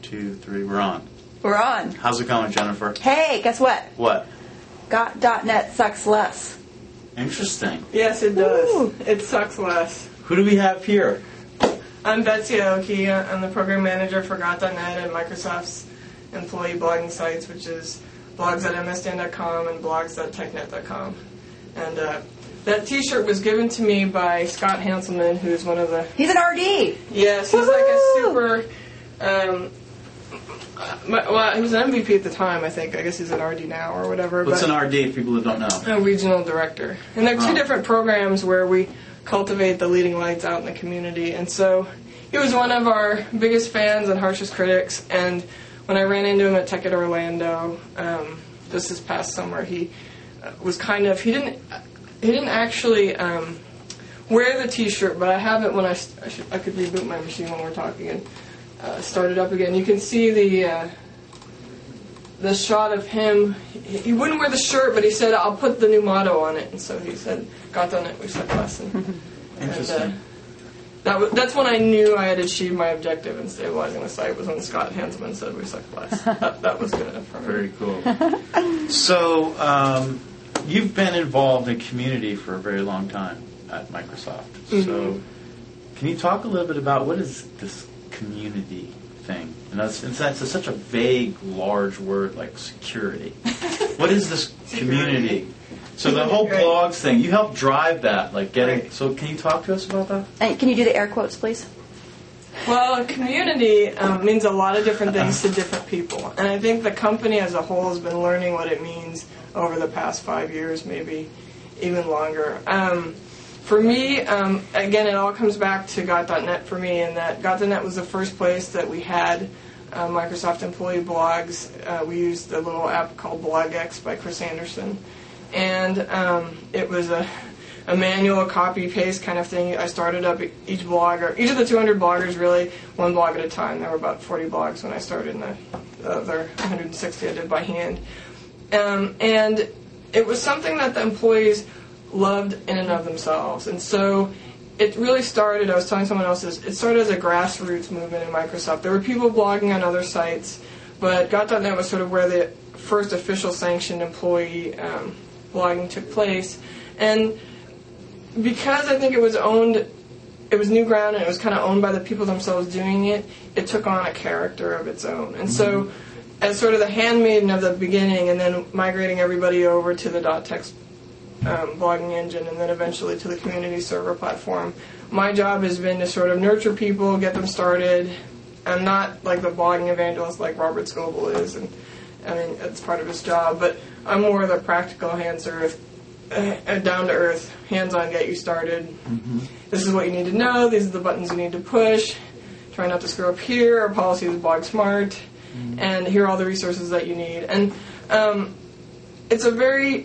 2, 3. We're on. We're on. How's it going, Jennifer? Hey, guess what? What? .NET sucks less. Interesting. Yes, it does. Ooh. It sucks less. Who do we have here? I'm Betsy Aoki. I'm the program manager for .NET at Microsoft's employee blogging sites, which is blogs.msdan.com and blogs.technet.com. And that T-shirt was given to me by Scott Hanselman, who's one of the... He's an RD. Yes, he's like a super... well, he was an MVP at the time, I think. I guess he's an RD now or whatever. What's an RD, people who don't know? A regional director. And there are two different programs where we cultivate the leading lights out in the community. And so he was one of our biggest fans and harshest critics. And when I ran into him at Tech at Orlando just this past summer, he was kind of... He didn't actually wear the T-shirt, but I have it when I could reboot my machine when we're talking and start it up again. You can see the shot of him. He wouldn't wear the shirt, but he said, "I'll put the new motto on it." And so he said, .NET, we suck less. Interesting. That's when I knew I had achieved my objective in stabilizing the site, was when Scott Hanselman said we suck less. That was good for me. Very cool. So, you've been involved in community for a very long time at Microsoft. Mm-hmm. So, can you talk a little bit about what is this community thing? And it's such a vague, large word like security. What is this community? So the whole blogs thing, you helped drive that, like getting. Right. So can you talk to us about that? And can you do the air quotes, please? Well, community means a lot of different things to different people. And I think the company as a whole has been learning what it means over the past 5 years, maybe even longer. For me, again, it all comes back to .NET for me, and that .NET was the first place that we had Microsoft employee blogs. We used a little app called BlogX by Chris Anderson. And it was a manual copy-paste kind of thing. I started up each blog, or each of the 200 bloggers, really, one blog at a time. There were about 40 blogs when I started, and the other 160 I did by hand. And it was something that the employees loved in and of themselves. And so it really started, I was telling someone else this, it started as a grassroots movement in Microsoft. There were people blogging on other sites, but .NET was sort of where the first official sanctioned employee blogging took place. And because I think it was new ground and it was kind of owned by the people themselves doing it, it took on a character of its own. And so as sort of the handmaiden of the beginning, and then migrating everybody over to the .text blogging engine, and then eventually to the community server platform, my job has been to sort of nurture people, get them started. I'm not like the blogging evangelist like Robert Scoble is, and I mean, it's part of his job, but I'm more the practical, down-to-earth, hands-on, get you started. Mm-hmm. This is what you need to know. These are the buttons you need to push. Try not to screw up here. Our policy is blog smart. Mm-hmm. And here are all the resources that you need. And it's a very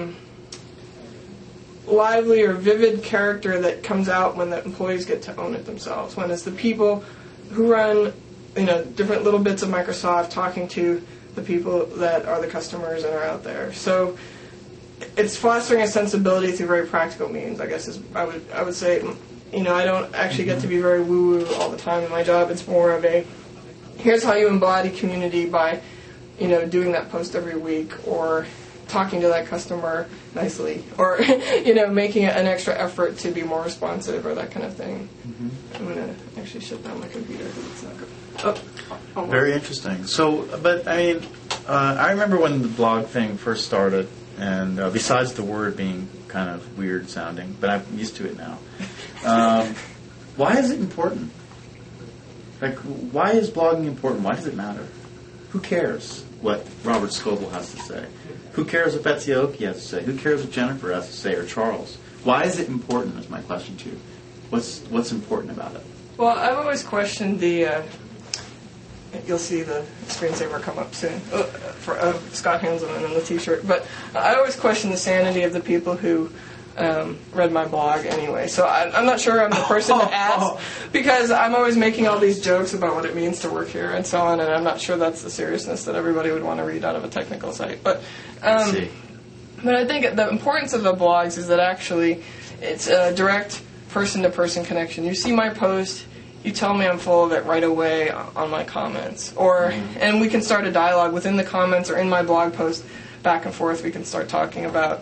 lively or vivid character that comes out when the employees get to own it themselves, when it's the people who run different little bits of Microsoft talking to the people that are the customers and are out there. So it's fostering a sensibility through very practical means, I guess. I would say, I don't actually get to be very woo-woo all the time in my job. It's more of a, here's how you embody community by, doing that post every week, or talking to that customer nicely, or, making an extra effort to be more responsive, or that kind of thing. Mm-hmm. I'm going to actually shut down my computer because it's not good. Oh. Very interesting. So, but I mean, I remember when the blog thing first started, and besides the word being kind of weird sounding, but I'm used to it now. Why is it important? Like, why is blogging important? Why does it matter? Who cares what Robert Scoble has to say? Who cares what Betsy Aoki has to say? Who cares what Jennifer has to say, or Charles? Why is it important, is my question to you. What's important about it? Well, I've always questioned the... You'll see the screensaver come up soon for Scott Hanselman and the T-shirt. But I always question the sanity of the people who read my blog anyway. So I'm not sure I'm the person to ask, because I'm always making all these jokes about what it means to work here and so on, and I'm not sure that's the seriousness that everybody would want to read out of a technical site. But I think the importance of the blogs is that actually it's a direct person-to-person connection. You see my post, you tell me I'm full of it right away on my comments, and we can start a dialogue within the comments or in my blog post, back and forth. We can start talking about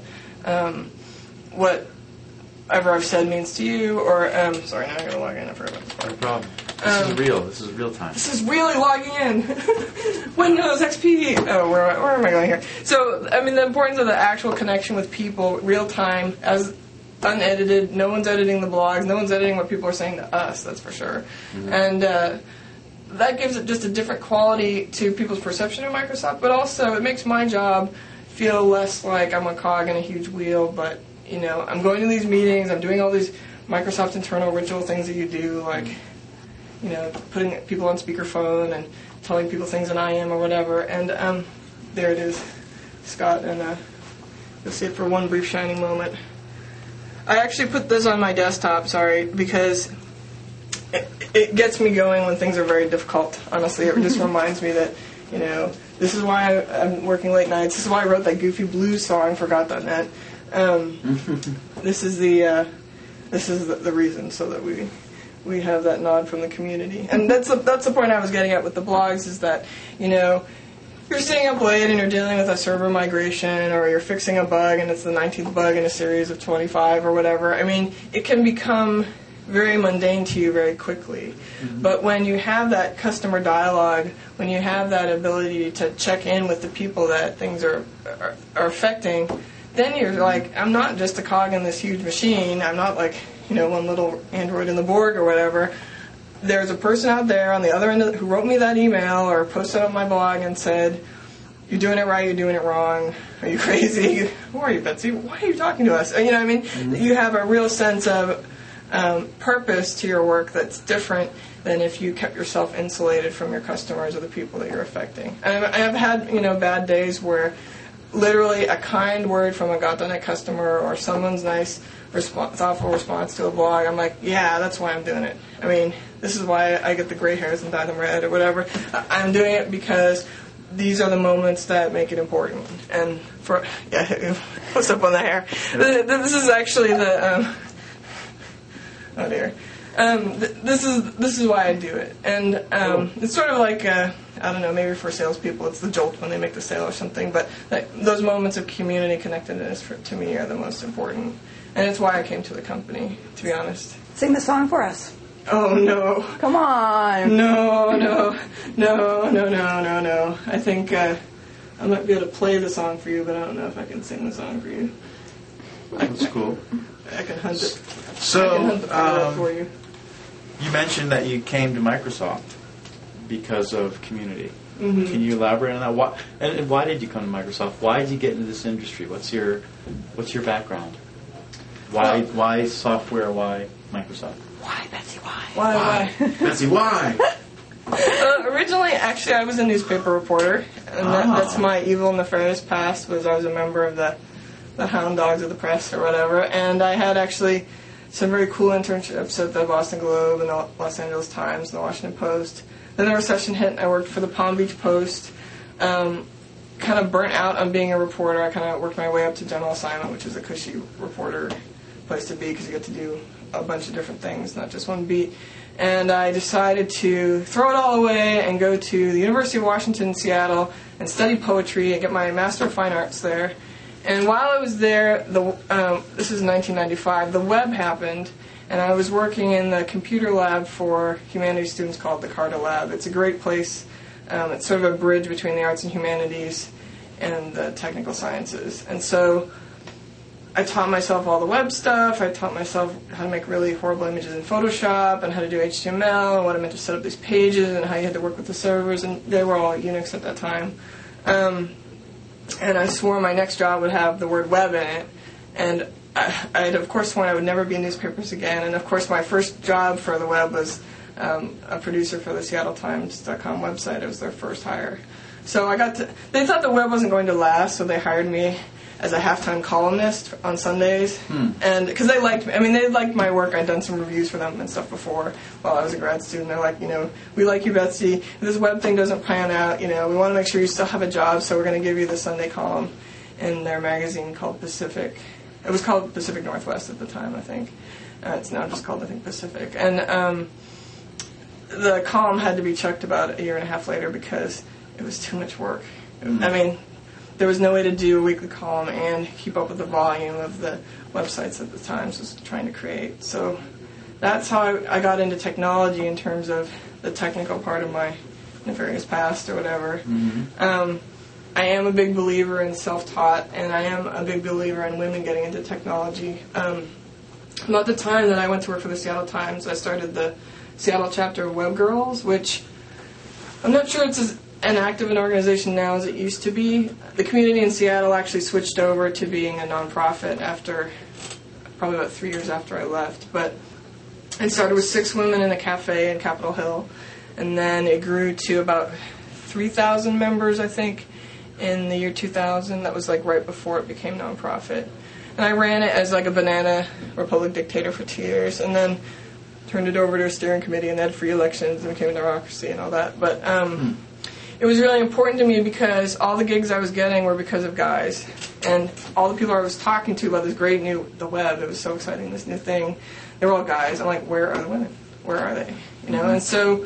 whatever I've said means to you, or sorry, now I gotta log in. I forgot about this part. No problem. This is real. This is real time. This is really logging in. Windows XP. Oh, where am I going here? So, I mean, the importance of the actual connection with people, real time, as unedited. No one's editing the blogs. No one's editing what people are saying to us. That's for sure. Mm-hmm. And that gives it just a different quality to people's perception of Microsoft. But also, it makes my job feel less like I'm a cog in a huge wheel. But I'm going to these meetings. I'm doing all these Microsoft internal ritual things that you do, like putting people on speakerphone and telling people things in IM or whatever. And there it is, Scott, and you'll see it for one brief shining moment. I actually put this on my desktop, because it gets me going when things are very difficult, honestly. It just reminds me that, this is why I'm working late nights. This is why I wrote that goofy blues song for Got.net. This is the reason, so that we have that nod from the community. And that's the point I was getting at with the blogs, is that, you're staying up late and you're dealing with a server migration, or you're fixing a bug and it's the 19th bug in a series of 25 or whatever. I mean, it can become very mundane to you very quickly. Mm-hmm. But when you have that customer dialogue, when you have that ability to check in with the people that things are affecting, then you're like, I'm not just a cog in this huge machine. I'm not like, one little android in the Borg or whatever. There's a person out there on the other end who wrote me that email or posted on my blog and said, you're doing it right, you're doing it wrong, are you crazy? Who are you, Betsy? Why are you talking to us? Mm-hmm. You have a real sense of purpose to your work that's different than if you kept yourself insulated from your customers or the people that you're affecting. And I've had, bad days where literally a kind word from a Got.net customer or someone's nice thoughtful response to a blog, I'm like, yeah, that's why I'm doing it. I mean, this is why I get the gray hairs and dye them red or whatever. I'm doing it because these are the moments that make it important. And what's up on the hair? This is actually the, oh dear. This is why I do it. And it's sort of like, I don't know, maybe for salespeople it's the jolt when they make the sale or something, but those moments of community connectedness to me are the most important. And it's why I came to the company, to be honest. Sing the song for us. Oh, no. Come on. No. I think I might be able to play the song for you, but I don't know if I can sing the song for you. That's cool. I can hunt it. So, I can hunt the file for you. You mentioned that you came to Microsoft because of community. Mm-hmm. Can you elaborate on that? Why did you come to Microsoft? Why did you get into this industry? What's your background? Why software? Why Microsoft? Why, Betsy? Why? Why? Betsy, why? Originally, actually, I was a newspaper reporter, and that's my evil, nefarious past. Was I was a member of the Hound Dogs of the Press or whatever, and I had actually some very cool internships at the Boston Globe and the Los Angeles Times and the Washington Post. Then the recession hit, and I worked for the Palm Beach Post. Kind of burnt out on being a reporter. I kind of worked my way up to general assignment, which is a cushy reporter place to be because you get to do a bunch of different things, not just one beat. And I decided to throw it all away and go to the University of Washington in Seattle and study poetry and get my Master of Fine Arts there. And while I was there, this is 1995, the web happened, and I was working in the computer lab for humanities students called the Carta Lab. It's a great place. It's sort of a bridge between the arts and humanities and the technical sciences. And so I taught myself all the web stuff. I taught myself how to make really horrible images in Photoshop and how to do HTML and what it meant to set up these pages and how you had to work with the servers. And they were all Unix at that time. And I swore my next job would have the word web in it. And I had, of course, sworn I would never be in newspapers again. And, of course, my first job for the web was a producer for the SeattleTimes.com website. It was their first hire. So they thought the web wasn't going to last, so they hired me as a halftime columnist on Sundays. And because they liked me. I mean, they liked my work. I'd done some reviews for them and stuff before while I was a grad student. They're like, we like you, Betsy. If this web thing doesn't pan out, we want to make sure you still have a job, so we're going to give you the Sunday column in their magazine called Pacific. It was called Pacific Northwest at the time, I think. It's now just called, I think, Pacific. And the column had to be chucked about a year and a half later because it was too much work. Mm-hmm. I mean, there was no way to do a weekly column and keep up with the volume of the websites that the Times was trying to create. So that's how I got into technology in terms of the technical part of my nefarious past or whatever. Mm-hmm. I am a big believer in self-taught, and I am a big believer in women getting into technology. About the time that I went to work for the Seattle Times, I started the Seattle chapter of Web Girls, which I'm not sure it's as active an organization now as it used to be. The community in Seattle actually switched over to being a nonprofit after probably about 3 years after I left. But it started with 6 women in a cafe in Capitol Hill, and then it grew to about 3,000 members, I think, in the year 2000. That was like right before it became nonprofit. And I ran it as like a banana republic dictator for 2 years, and then turned it over to a steering committee and had free elections and became a democracy and all that. But it was really important to me because all the gigs I was getting were because of guys. And all the people I was talking to about this great the web, it was so exciting, this new thing, they were all guys. I'm like, where are the women? Where are they? You know, and so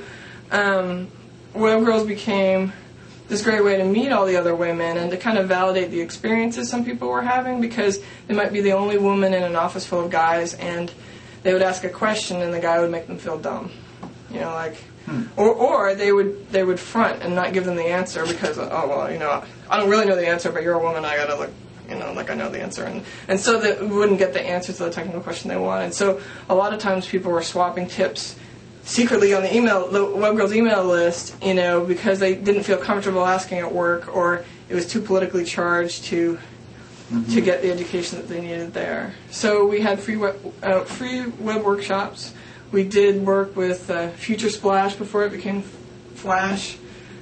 Web Girls became this great way to meet all the other women and to kind of validate the experiences some people were having, because they might be the only woman in an office full of guys, and they would ask a question and the guy would make them feel dumb. You know, like, or they would front and not give them the answer because, oh, well, you know, I don't really know the answer, but you're a woman, I gotta look, you know, like I know the answer. And so they wouldn't get the answer to the technical question they wanted. So a lot of times people were swapping tips secretly on the Web Girls email list, you know, because they didn't feel comfortable asking at work, or it was too politically charged to get the education that they needed there. So we had free web workshops. We did work with Future Splash before it became Flash.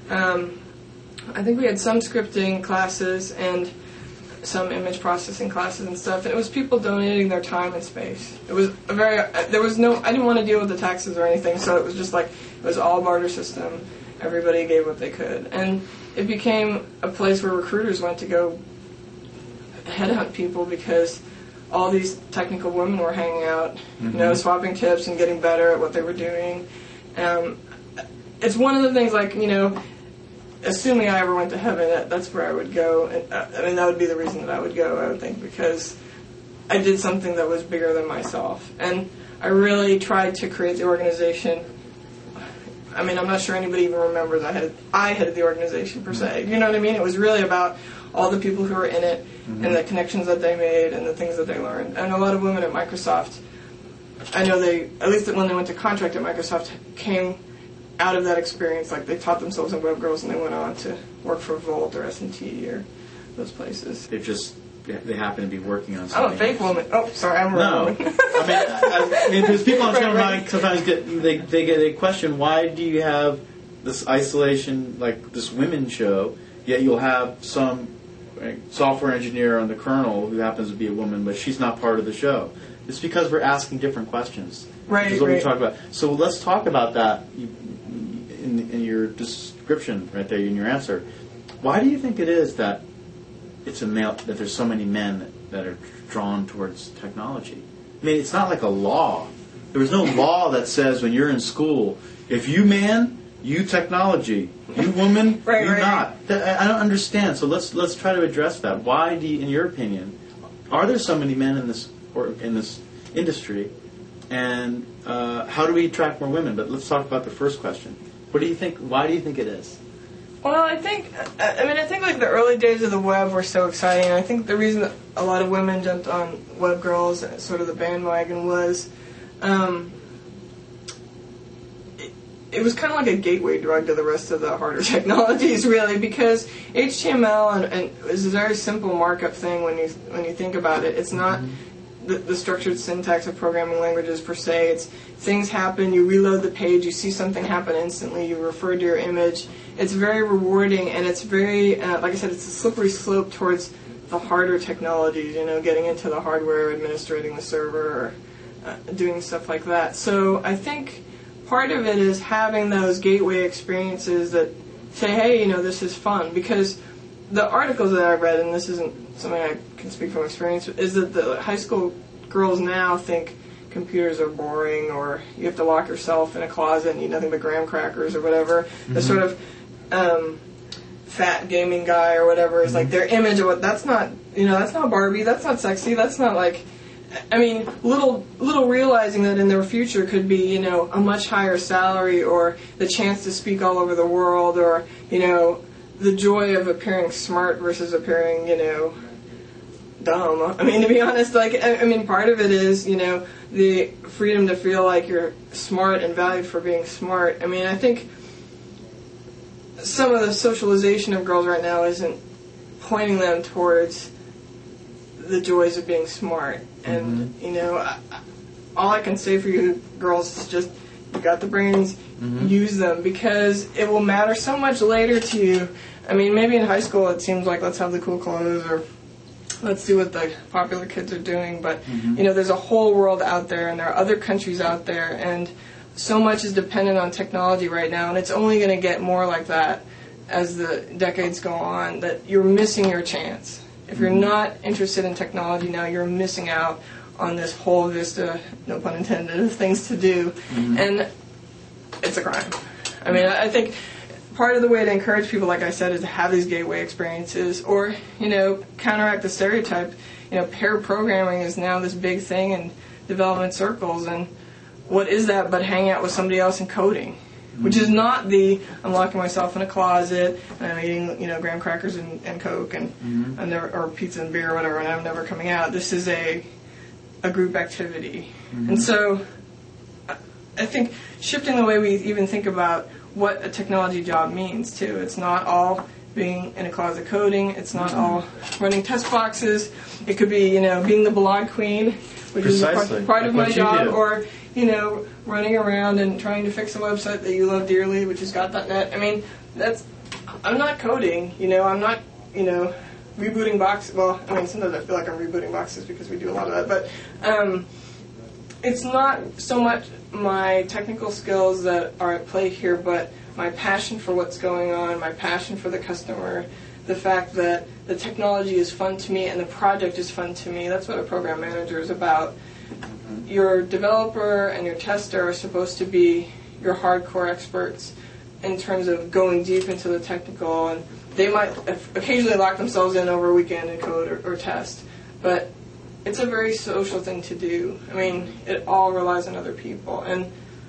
I think we had some scripting classes and some image processing classes and stuff. And it was people donating their time and space. It was I didn't want to deal with the taxes or anything, so it was just like, it was all barter system. Everybody gave what they could. And it became a place where recruiters went to go headhunt people because all these technical women were hanging out, you know, swapping tips and getting better at what they were doing. It's one of the things, like, you know, assuming I ever went to heaven, that's where I would go. And, I mean, that would be the reason that I would go, I would think, because I did something that was bigger than myself. And I really tried to create the organization. I mean, I'm not sure anybody even remembers I headed the organization, per se. You know what I mean? It was really about all the people who were in it, and the connections that they made and the things that they learned. And a lot of women at Microsoft, I know at least when they went to contract at Microsoft, came out of that experience. Like, they taught themselves in Web Girls and they went on to work for Volt or S&T or those places. They happen to be working on something. I'm a fake woman. Oh, sorry, I'm a real woman. I mean, because people on Channel 9 sometimes they question, why do you have this isolation, like this women's show, yet you'll have some software engineer on the kernel who happens to be a woman, but she's not part of the show. It's because we're asking different questions. Right, which is what right. we talk about. So let's talk about that in your description right there, in your answer. Why do you think it is that it's that there's so many men that are drawn towards technology? I mean, it's not like a law. There was no law that says when you're in school, if you man, you technology. You woman, right, you right. not. I don't understand. So let's try to address that. Why do you, in your opinion, are there so many men in this industry, and how do we attract more women? But let's talk about the first question. What do you think? Why do you think it is? Well, I think like the early days of the web were so exciting. And I think the reason that a lot of women jumped on Web Girls, sort of the bandwagon, was it was kind of like a gateway drug to the rest of the harder technologies, really, because HTML and is a very simple markup thing when you think about it. It's not the structured syntax of programming languages per se. It's things happen, you reload the page, you see something happen instantly, you refer to your image. It's very rewarding, and it's very, like I said, it's a slippery slope towards the harder technologies, you know, getting into the hardware, administrating the server, or doing stuff like that. So I think part of it is having those gateway experiences that say, hey, you know, this is fun. Because the articles that I read, and this isn't something I can speak from experience, is that the high school girls now think computers are boring, or you have to lock yourself in a closet and eat nothing but graham crackers or whatever. The sort of fat gaming guy or whatever is like their image of what. That's not, that's not Barbie. That's not sexy. That's not like. I mean, little realizing that in their future could be, a much higher salary, or the chance to speak all over the world, or, the joy of appearing smart versus appearing, dumb. I mean, to be honest, part of it is, the freedom to feel like you're smart and valued for being smart. I mean, I think some of the socialization of girls right now isn't pointing them towards the joys of being smart. And, all I can say for you girls is just, you got the brains, use them, because it will matter so much later to you. I mean, maybe in high school it seems like let's have the cool clothes, or let's do what the popular kids are doing, but, there's a whole world out there, and there are other countries out there, and so much is dependent on technology right now, and it's only going to get more like that as the decades go on, that you're missing your chance. If you're not interested in technology now, you're missing out on this whole vista, no pun intended, of things to do. And it's a crime. I mean, I think part of the way to encourage people, like I said, is to have these gateway experiences, or, counteract the stereotype. Pair programming is now this big thing in development circles, and what is that but hanging out with somebody else and coding? Which is not I'm locking myself in a closet and I'm eating, graham crackers and Coke and or pizza and beer or whatever, and I'm never coming out. This is a group activity. And so I think shifting the way we even think about what a technology job means too. It's not all being in a closet coding. It's not all running test boxes. It could be, being the blog queen, which Precisely. is part of my What you job, do. or running around and trying to fix a website that you love dearly, which is got.net. I mean, I'm not coding, I'm not, rebooting boxes. Well, I mean, sometimes I feel like I'm rebooting boxes because we do a lot of that, but it's not so much my technical skills that are at play here, but my passion for what's going on, my passion for the customer, the fact that the technology is fun to me and the project is fun to me. That's what a program manager is about. Your developer and your tester are supposed to be your hardcore experts in terms of going deep into the technical, and they might occasionally lock themselves in over a weekend and code or test, but it's a very social thing to do. I mean, it all relies on other people, and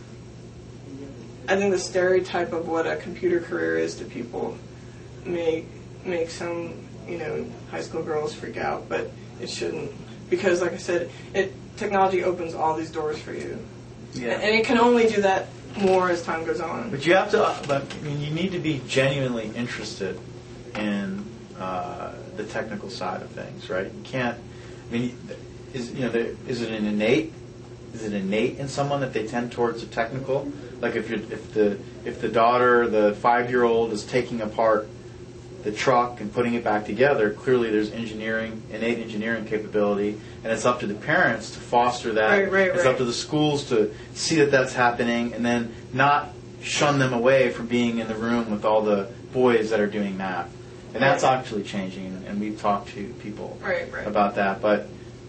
I think the stereotype of what a computer career is to people may make some, high school girls freak out, but it shouldn't, because, like I said, technology opens all these doors for you. Yeah. And it can only do that more as time goes on. But you have to. You need to be genuinely interested in the technical side of things, right? You can't. I mean, is it an innate? Is it innate in someone that they tend towards the technical? Like if the daughter, the 5-year-old, is taking apart the truck and putting it back together, clearly there's innate engineering capability, and it's up to the parents to foster that. Right. It's up to the schools to see that that's happening, and then not shun them away from being in the room with all the boys that are doing math. And that's actually changing, and we've talked to people about that. But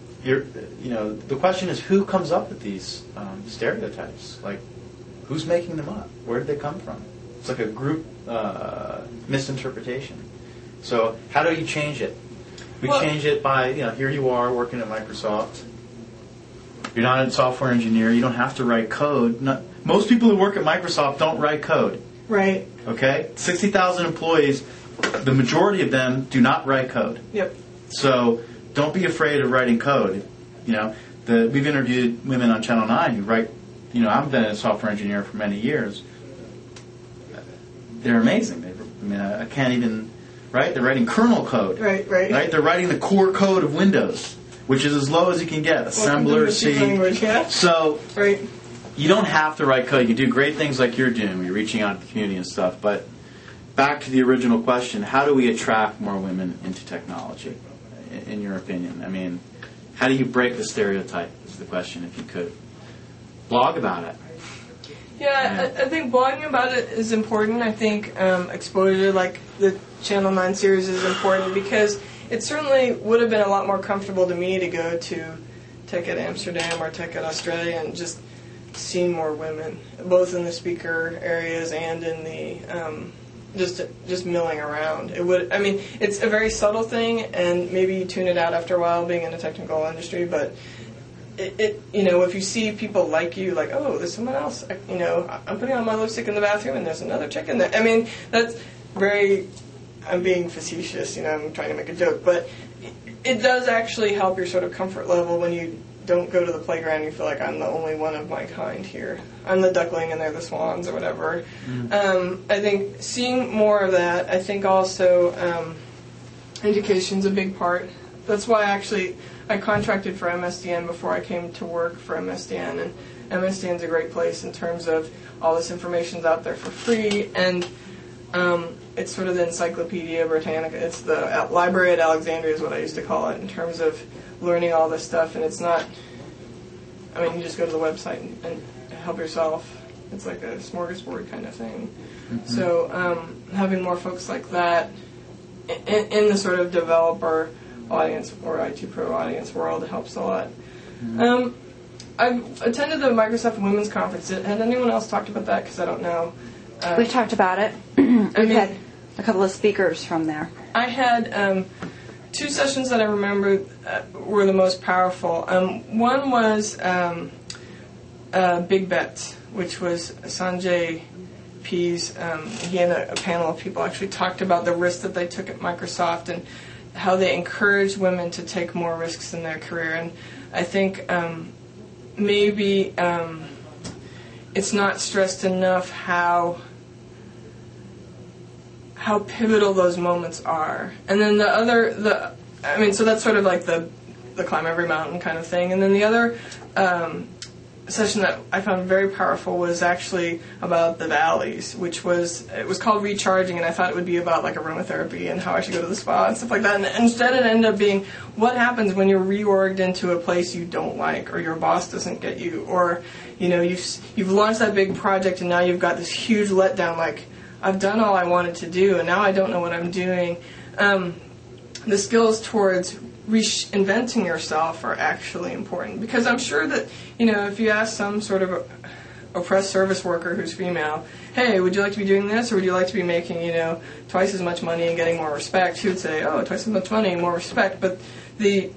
the question is, who comes up with these stereotypes? Like, who's making them up? Where did they come from? It's like a group misinterpretation. So how do you change it? We change it by, here you are working at Microsoft. You're not a software engineer. You don't have to write code. Most people who work at Microsoft don't write code. Right. Okay? 60,000 employees, the majority of them do not write code. Yep. So don't be afraid of writing code. We've interviewed women on Channel 9 who write, I've been a software engineer for many years. They're amazing. I can't even, right? They're writing kernel code. Right. They're writing the core code of Windows, which is as low as you can get. Assembler, C. Language, yeah. So right. You don't have to write code. You can do great things like you're doing. You're reaching out to the community and stuff. But back to the original question, how do we attract more women into technology, in your opinion? I mean, how do you break the stereotype is the question, if you could. Blog about it. Yeah, I think blogging about it is important. I think exposure, like the Channel 9 series, is important because it certainly would have been a lot more comfortable to me to go to Tech at Amsterdam or Tech at Australia and just seen more women, both in the speaker areas and in the just milling around. It's a very subtle thing, and maybe you tune it out after a while being in the technical industry, but if you see people like you, like, oh, there's someone else, I'm putting on my lipstick in the bathroom and there's another chick in there. That's very, I'm being facetious, I'm trying to make a joke, but it does actually help your sort of comfort level when you don't go to the playground and you feel like I'm the only one of my kind here. I'm the duckling and they're the swans or whatever. I think seeing more of that, I think also education's a big part. That's why I contracted for MSDN before I came to work for MSDN, and MSDN's a great place in terms of all this information's out there for free, and it's sort of the Encyclopedia Britannica. It's the Library at Alexandria is what I used to call it in terms of learning all this stuff, and it's not, you just go to the website and help yourself. It's like a smorgasbord kind of thing. Mm-hmm. So having more folks like that in the sort of developer audience or IT pro audience world helps a lot. Mm-hmm. I've attended the Microsoft Women's Conference. Had anyone else talked about that? Because I don't know. We've talked about it. We've had a couple of speakers from there. I had two sessions that I remember were the most powerful. One was Big Bets, which was Sanjay P's. He and a panel of people actually talked about the risks that they took at Microsoft and how they encouraged women to take more risks in their career. And I think maybe it's not stressed enough how pivotal those moments are. And then so that's sort of like the climb every mountain kind of thing. And then the other session that I found very powerful was actually about the valleys, it was called Recharging, and I thought it would be about like aromatherapy and how I should go to the spa and stuff like that. And instead it ended up being what happens when you're reorged into a place you don't like, or your boss doesn't get you, or you've launched that big project and now you've got this huge letdown, like I've done all I wanted to do and now I don't know what I'm doing. The skills towards reinventing yourself are actually important, because I'm sure that if you ask some sort of oppressed service worker who's female, hey, would you like to be doing this, or would you like to be making twice as much money and getting more respect, she would say, oh, twice as much money and more respect. But the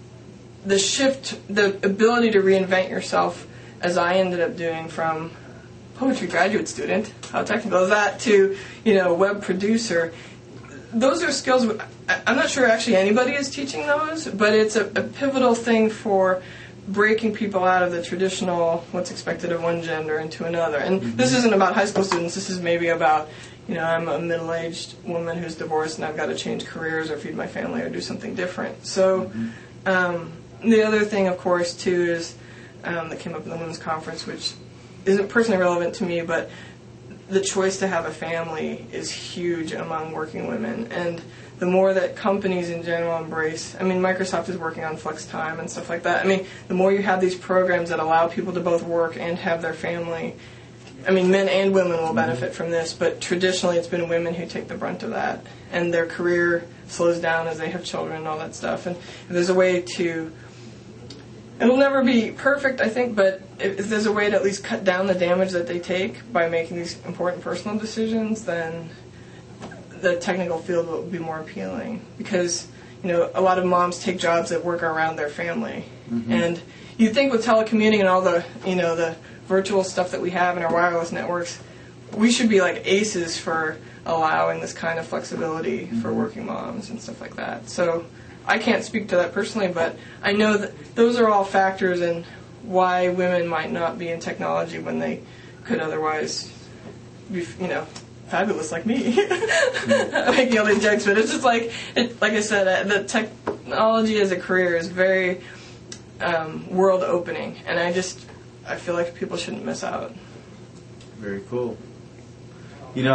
shift, the ability to reinvent yourself, as I ended up doing from poetry graduate student, how technical is that, to web producer, those are skills. I'm not sure actually anybody is teaching those, but it's a pivotal thing for breaking people out of the traditional what's expected of one gender into another. And this isn't about high school students. This is maybe about, I'm a middle-aged woman who's divorced and I've got to change careers or feed my family or do something different. So the other thing, of course, too, is that came up in the women's conference, which isn't personally relevant to me, but the choice to have a family is huge among working women, and the more that companies in general embrace, Microsoft is working on flex time and stuff like that. The more you have these programs that allow people to both work and have their family, men and women will benefit from this, but traditionally it's been women who take the brunt of that, and their career slows down as they have children and all that stuff. And if there's a way to, it'll never be perfect, I think, but if there's a way to at least cut down the damage that they take by making these important personal decisions, then the technical field will be more appealing. Because, a lot of moms take jobs that work around their family. Mm-hmm. And you'd think with telecommuting and all the, the virtual stuff that we have in our wireless networks, we should be like aces for allowing this kind of flexibility for working moms and stuff like that. So I can't speak to that personally, but I know that those are all factors in why women might not be in technology when they could otherwise be, fabulous like me. Making all these jokes, but it's just like I said, the technology as a career is very world opening, and I feel like people shouldn't miss out. Very cool. The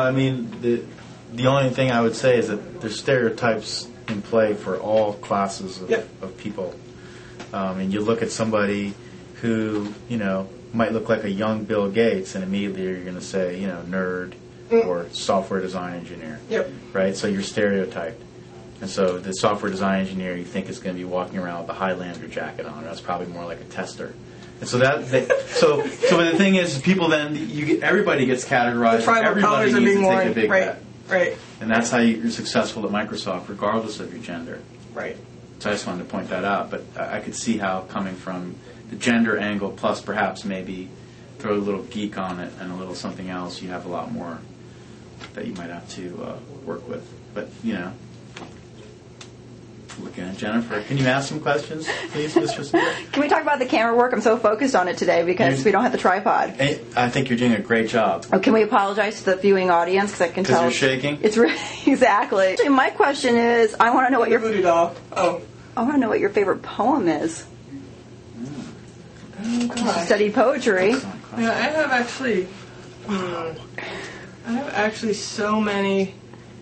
only thing I would say is that there's stereotypes in play for all classes of people. And you look at somebody who, might look like a young Bill Gates, and immediately you're going to say, nerd or software design engineer. Yep. Right? So you're stereotyped. And so the software design engineer you think is going to be walking around with a Highlander jacket on. That's probably more like a tester. And so so the thing is, people then everybody gets categorized. The tribal Everybody colors are needs being to take worn. a big Right. bet. Right. And that's how you're successful at Microsoft, regardless of your gender. Right. So I just wanted to point that out. But I could see how coming from the gender angle, plus perhaps maybe throw a little geek on it and a little something else, you have a lot more that you might have to work with. But, looking at Jennifer. Can you ask some questions, please, Mr. Singer? Can we talk about the camera work? I'm so focused on it today because we don't have the tripod. I think you're doing a great job. Oh, can we apologize to the viewing audience because I can tell you're shaking? It's exactly. Actually, my question is, I want to know what your Voodoo doll. Oh. I want to know what your favorite poem is. Oh You God. studied poetry. Yeah, I have actually. I have actually so many.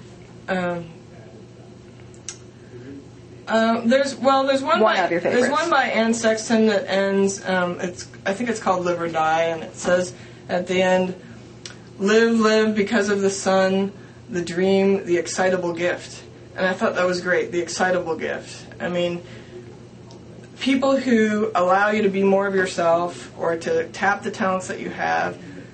There's one of your favorites. There's one by Anne Sexton that ends. I think it's called "Live or Die," and it says at the end, "Live because of the sun, the dream, the excitable gift." And I thought that was great. The excitable gift. I mean, people who allow you to be more of yourself, or to tap the talents that you have,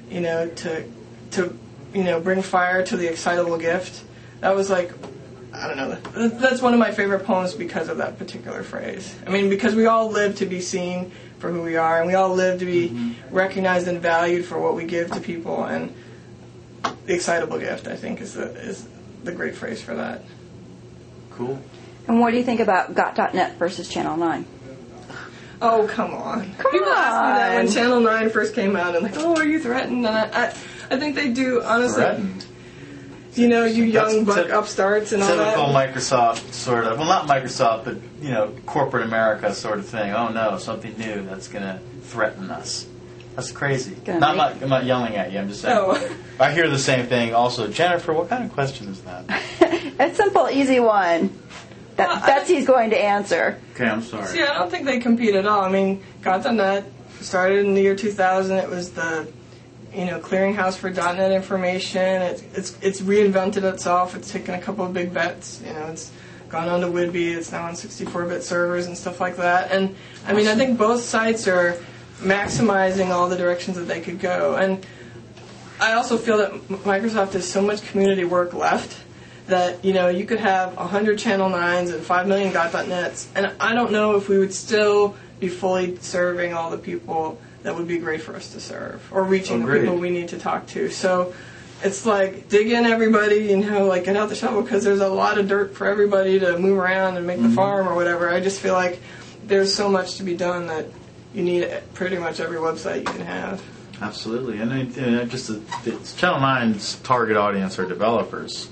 to bring fire to the excitable gift. That was like, I don't know. That's one of my favorite poems because of that particular phrase. I mean, because we all live to be seen for who we are, and we all live to be recognized and valued for what we give to people. And the excitable gift, I think, is the great phrase for that. Cool. And what do you think about Got.net versus Channel 9? Oh, come on. Come People asked me that when on. Channel 9 first came out, and like, oh, are you threatened? And I think they do, honestly. Threatened. You young That's buck upstarts and all Typical that. Microsoft sort of, well, not Microsoft, but corporate America sort of thing. Oh no, something new that's going to threaten us. That's crazy. I'm not yelling at you. I'm just saying. Oh. I hear the same thing. Also, Jennifer, what kind of question is that? A simple, easy one that Betsy's going to answer. Okay, I'm sorry. See, I don't think they compete at all. I mean, Got.net started in the year 2000. It was the clearinghouse for .NET information. It's reinvented itself. It's taken a couple of big bets. It's gone on to Whidbey. It's now on 64-bit servers and stuff like that. And I mean, I think both sites are maximizing all the directions that they could go. And I also feel that Microsoft has so much community work left that you could have 100 Channel 9s and 5 million Got.nets, and I don't know if we would still be fully serving all the people that would be great for us to serve, or reaching the people we need to talk to. So it's like, dig in, everybody, get out the shovel, because there's a lot of dirt for everybody to move around and make the farm or whatever. I just feel like there's so much to be done that you need pretty much every website you can have. Absolutely. And Channel 9's target audience are developers.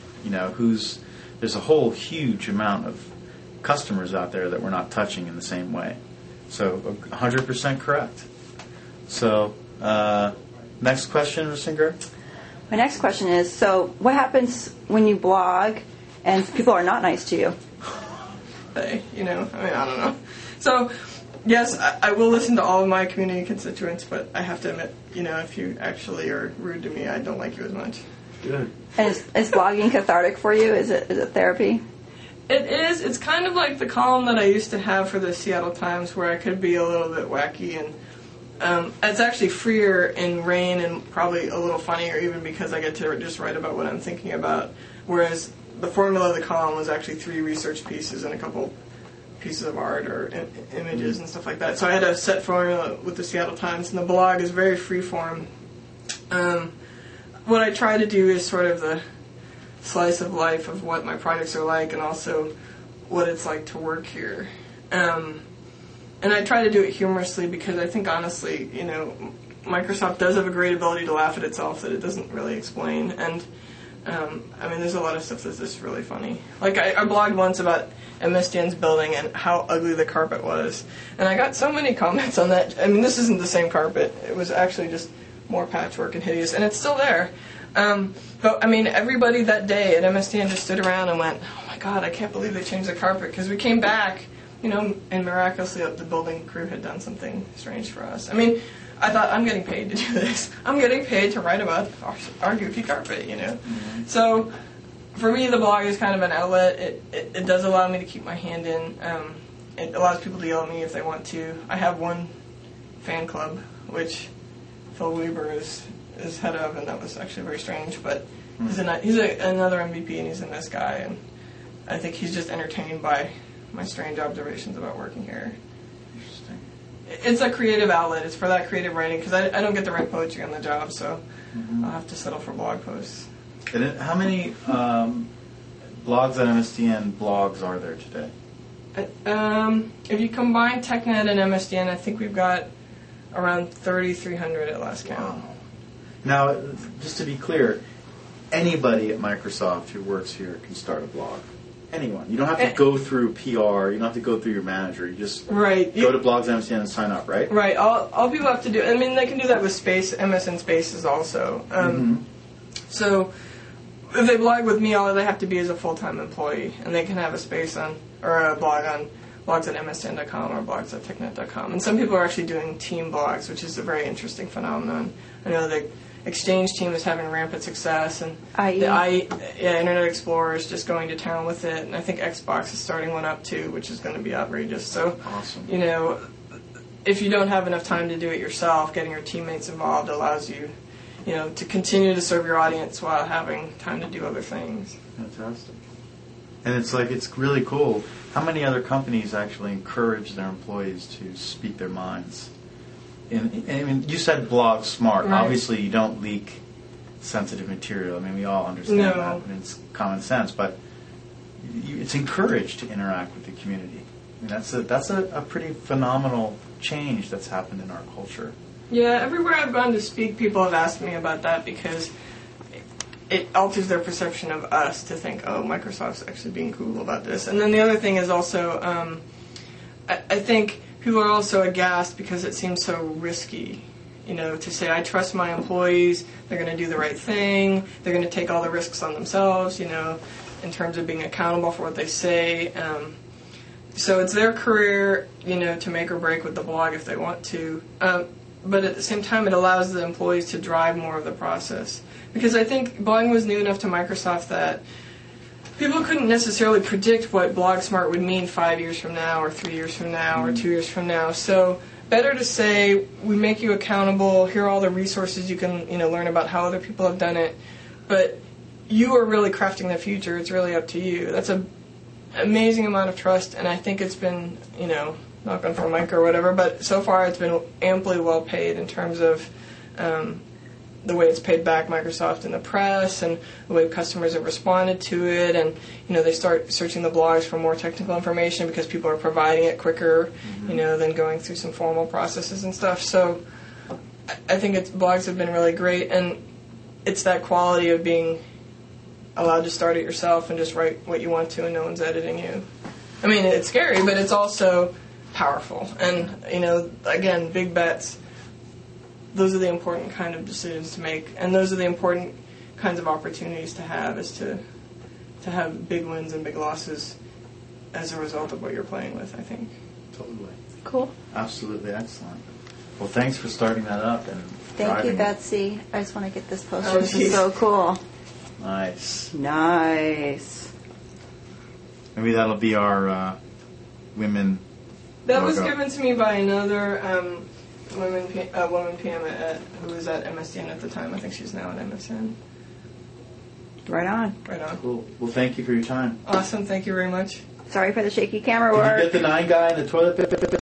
There's a whole huge amount of customers out there that we're not touching in the same way. So 100% correct. So next question, Rusinger? My next question is, so what happens when you blog and people are not nice to you? I don't know. So, yes, I will listen to all of my community constituents, but I have to admit, if you actually are rude to me, I don't like you as much. Good. And is blogging cathartic for you? Is it therapy? It is. It's kind of like the column that I used to have for the Seattle Times, where I could be a little bit wacky, and it's actually freer in rain and probably a little funnier, even because I get to just write about what I'm thinking about. Whereas the formula of the column was actually 3 research pieces and a couple pieces of art or images and stuff like that. So I had a set formula with the Seattle Times, and the blog is very free form. What I try to do is sort of the slice of life of what my projects are like, and also what it's like to work here. And I try to do it humorously, because I think, honestly, Microsoft does have a great ability to laugh at itself that it doesn't really explain. And there's a lot of stuff that's just really funny. Like, I blogged once about MSDN's building and how ugly the carpet was, and I got so many comments on that. This isn't the same carpet. It was actually just more patchwork and hideous, and it's still there. But everybody that day at MSDN just stood around and went, "Oh my God, I can't believe they changed the carpet," because we came back, and miraculously the building crew had done something strange for us. I thought, I'm getting paid to do this. I'm getting paid to write about our goofy carpet, So for me, the blog is kind of an outlet. It does allow me to keep my hand in. It allows people to yell at me if they want to. I have one fan club, which Phil Weber is head of, and that was actually very strange. But he's another MVP, and he's a nice guy, and I think he's just entertained by my strange observations about working here. Interesting. It's a creative outlet. It's for that creative writing, because I don't get to write poetry on the job, so I'll have to settle for blog posts. And how many blogs at MSDN blogs are there today? If you combine TechNet and MSDN, I think we've got around 3,300 at last count. Wow. Now, just to be clear, anybody at Microsoft who works here can start a blog. Anyone. You don't have to go through PR. You don't have to go through your manager. You just go to Blogs MSDN and sign up, right? Right. All people have to do, I mean, they can do that with MSN Spaces also. So if they blog with me, all they have to be is a full-time employee, and they can have a space or a blog on blogs at msn.com or blogs at technet.com. And some people are actually doing team blogs, which is a very interesting phenomenon. I know the Exchange team is having rampant success, and Internet Explorer is just going to town with it, and I think Xbox is starting one up too, which is going to be outrageous. So, awesome. If you don't have enough time to do it yourself, getting your teammates involved allows you, to continue to serve your audience while having time to do other things. Fantastic. And it's really cool. How many other companies actually encourage their employees to speak their minds? I mean, you said blog smart. Right. Obviously, you don't leak sensitive material. I mean, we all understand that, and it's common sense. But it's encouraged to interact with the community. I mean, that's a pretty phenomenal change that's happened in our culture. Yeah, everywhere I've gone to speak, people have asked me about that because it alters their perception of us to think, oh, Microsoft's actually being cool about this. And then the other thing is also, I think people are also aghast because it seems so risky, to say, I trust my employees, they're going to do the right thing, they're going to take all the risks on themselves, in terms of being accountable for what they say. So it's their career, to make or break with the blog if they want to. But at the same time, it allows the employees to drive more of the process. Because I think blogging was new enough to Microsoft that people couldn't necessarily predict what BlogSmart would mean 5 years from now, or 3 years from now, or 2 years from now. So better to say, we make you accountable, here are all the resources you can learn about how other people have done it, but you are really crafting the future. It's really up to you. That's an amazing amount of trust, and I think it's been, knock on for Mike or whatever, but so far it's been amply well paid in terms of the way it's paid back Microsoft in the press and the way customers have responded to it, and they start searching the blogs for more technical information because people are providing it quicker, than going through some formal processes and stuff. So I think blogs have been really great, and it's that quality of being allowed to start it yourself and just write what you want to and no one's editing you. I mean, it's scary, but it's also powerful. And, again, big bets, those are the important kind of decisions to make, and those are the important kinds of opportunities to have, is to have big wins and big losses as a result of what you're playing with, I think. Totally. Cool. Absolutely excellent. Well, thanks for starting that up. And Thank you, Betsy. I just want to get this poster. Oh, This is so cool. Nice. Nice. Maybe that'll be our women. That was logo. given to me by another woman PM who was at MSDN at the time. I think she's now at MSN. Right on. Right on. Cool. Well, thank you for your time. Awesome. Thank you very much. Sorry for the shaky camera Did work. you get the 9 guy in the toilet paper?